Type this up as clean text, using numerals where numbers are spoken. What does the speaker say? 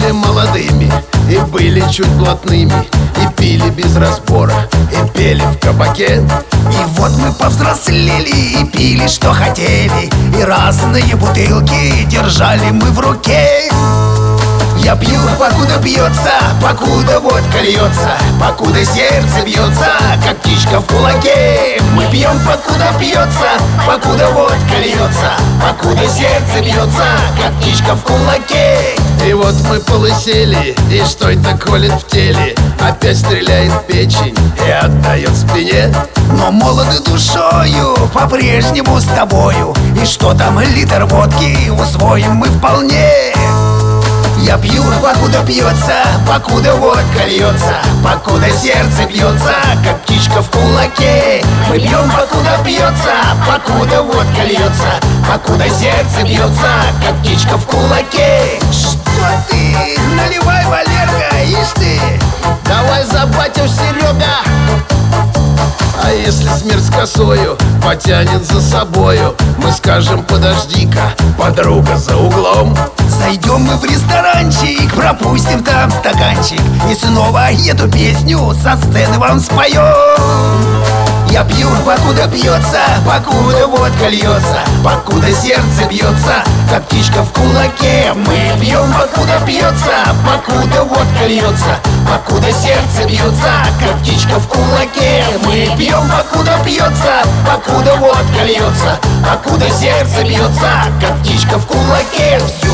были молодыми и были чуть блатными, и пили без разбора, и пели в кабаке. И вот мы повзрослели и пили, что хотели, и разные бутылки держали мы в руке. Я пью, покуда бьется, покуда водка льется, покуда сердце бьется, как птичка в кулаке. Мы пьем, покуда бьется, покуда водка льется, покуда сердце бьется, как птичка в кулаке. И вот мы полысели, и что это колет в теле, опять стреляет в печень и отдает в спине. Но молоды душою, по-прежнему с тобою, и что там литр водки усвоим мы вполне. Я пью, покуда пьется, покуда водка льется, покуда сердце бьется, как птичка в кулаке. Мы пьем, покуда пьется, покуда водка льется, покуда сердце бьется, как птичка в кулаке. Что ты? Наливай, Валерка, ишь ты! Давай забатим, Серега! А если смерть с косою потянет за собою, мы скажем: подожди-ка, подруга, за углом. Зайдем мы в ресторанчик, пропустим там стаканчик, и снова эту песню со сцены вам споем. Я пью, покуда пьется, покуда водка льется, покуда сердце бьется, как птичка в кулаке. Мы пьем, покуда пьется, покуда водка льется, покуда сердце бьется, как птичка в кулаке. Мы пьем, покуда пьется, покуда водка льется, покуда сердце бьется, как птичка в кулаке. Все